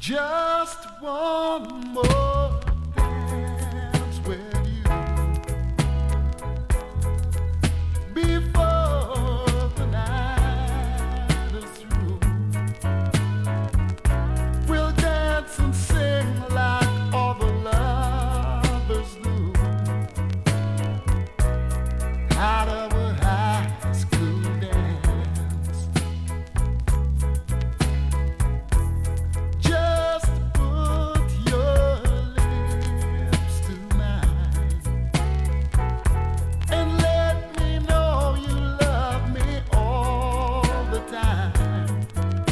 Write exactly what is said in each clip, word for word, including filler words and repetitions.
Just one more dance with you before the night is through. We'll dance and sing like all the lovers do out of a high school dance. Just put your lips to mine and let me know you love me all the time.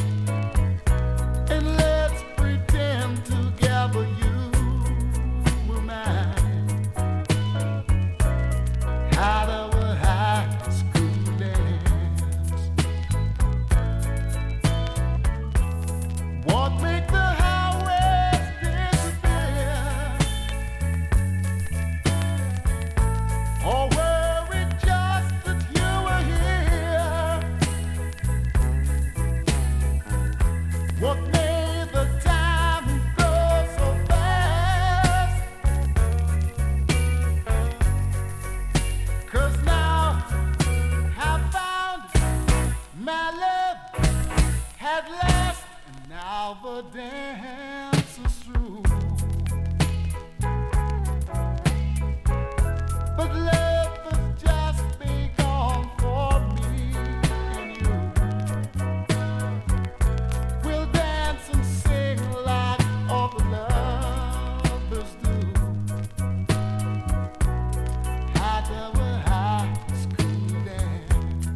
And let's pretend together you were mine out of a high school dance. Won't make the highways disappear or worry just that you were here. What made the time go so fast? 'Cause now I found my love at last, and now the dance is through. But love has just begun for me and you. We'll dance and sing like all the lovers do out of a high school dance.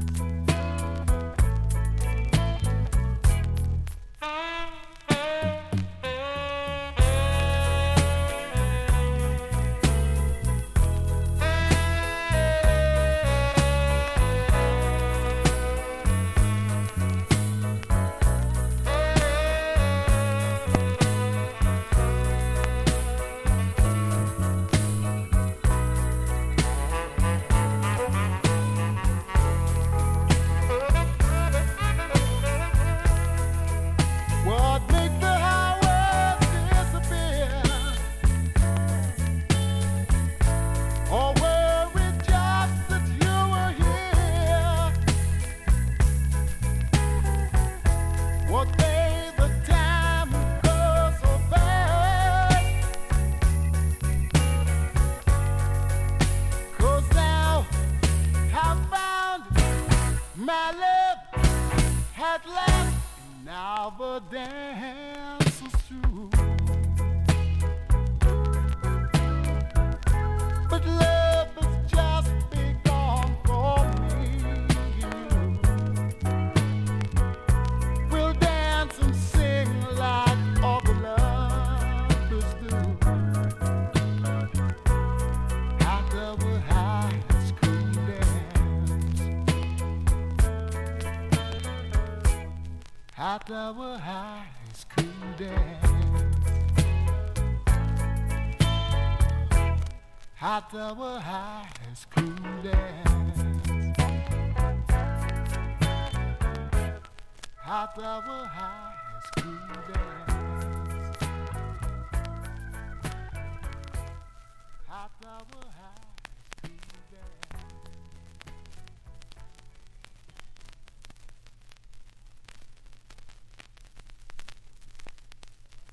What make the highways disappear or worry just that you were here? What made the time go so fast? 'Cause now I found my love at last, and now the dance is through. But love has just begun for me and you. We'll dance and sing like all the lovers do out of a high school dance. Out of a high school dance. Out of a high school dance. Out of a high school dance. Out of a